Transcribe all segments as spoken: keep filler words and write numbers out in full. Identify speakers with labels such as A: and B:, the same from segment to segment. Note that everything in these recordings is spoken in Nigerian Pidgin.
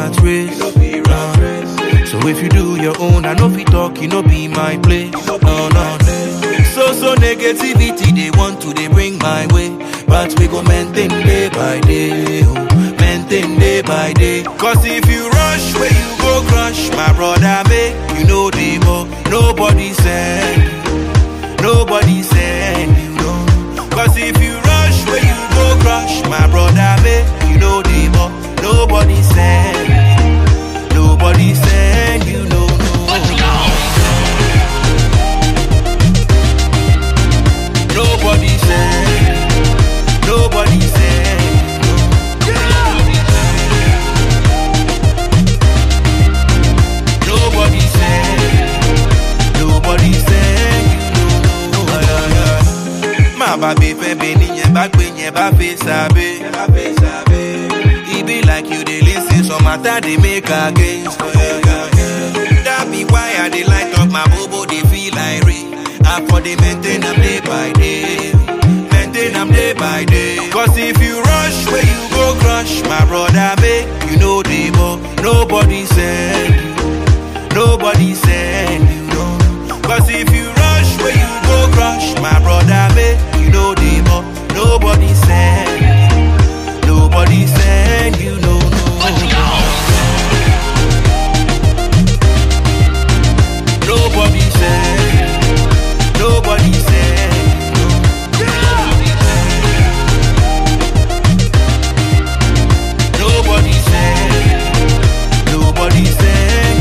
A: rat race. Uh, so if you do your own, I know if you talk, you know be my place. No, no. So, so negativity, they want to, they bring my way. But we go maintain day by day, oh, maintain day by day. Cause if you rush, where you go crush, my brother, make you know the more. Nobody send you, nobody send you, no. Cause if you rush, where you go crush, my brother, make you know the more. Nobody send you, nobody send you, no, no. Nobody send, nobody send, nobody send, nobody send you, no. My baby, baby, niye back when you baby sabe. It be like you they listen, so matter they make against. That be why I they light up my bobo, they feel like rain. I for they maintain them day by day, maintain them day by day. Cause if you rush, where you go crush, my brother, make you know the more. Nobody send you, nobody send you, no. Cause if you rush, where you go crush, my brother, make you know the more. Nobody send you, nobody send you, no, no. Nobody send. Nobody said, nobody said, nobody said,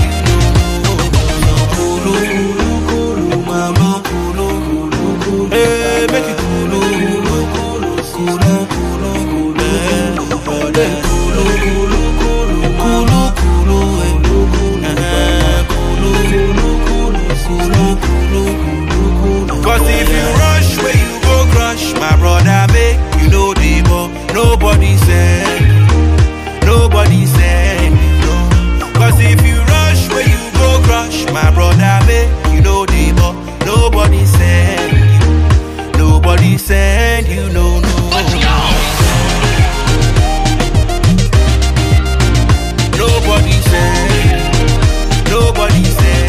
A: kulu, kulu, kulu, mama, kulu, kulu, kulu, eh, make it kulu, kulu, kulu, kulu, kulu, kulu, eh, kulu, kulu, kulu, kulu, kulu, eh, kulu, kulu, kulu, kulu, kulu. Cause if you rush, where you go crush, my brother, make you know the more. Nobody send, nobody send you, no. Cause if you rush, where you go crush, my brother, make you know the more. Nobody send you, nobody send you, no, no. Nobody send, nobody send.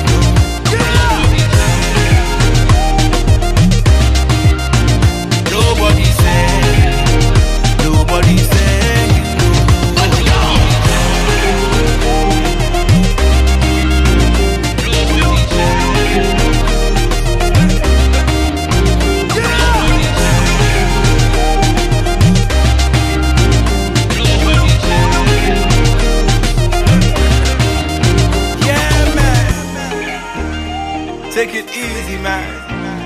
A: Nobody said, nobody said, yeah, man. Take it easy, man.